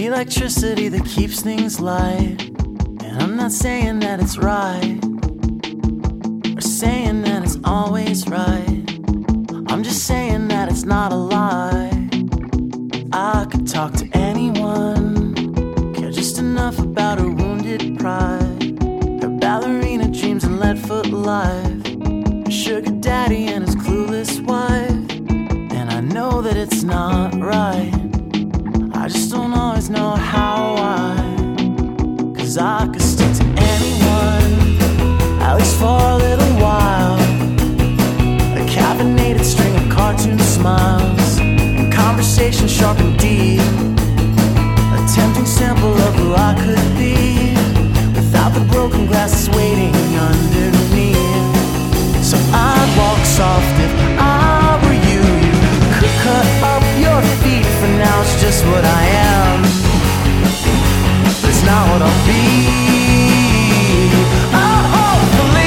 electricity that keeps things light. And I'm not saying that it's right, or saying that it's always right. I'm just saying that it's not a lie. I could talk to anyone, care just enough about her wounded pride, her ballerina dreams and Leadfoot life, her sugar daddy and his clueless wife. And I know that it's not right, I just don't always know how. Why? 'Cause I could stick to anyone, at least for a little while. A caffeinated string of cartoon smiles, and conversation sharp and deep, a tempting sample of who I could be, without the broken glasses waiting underneath. So I'd walk soft if I were you. You could cut up your feet, for now it's just what I am, but it's not what I'll be. Oh, hopefully.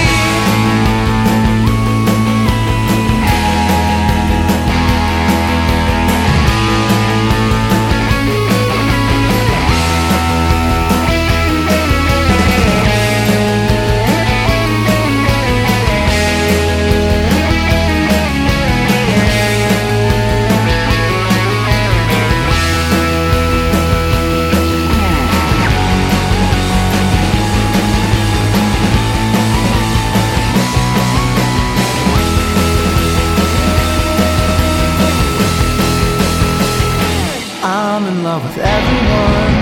I'm in love with everyone,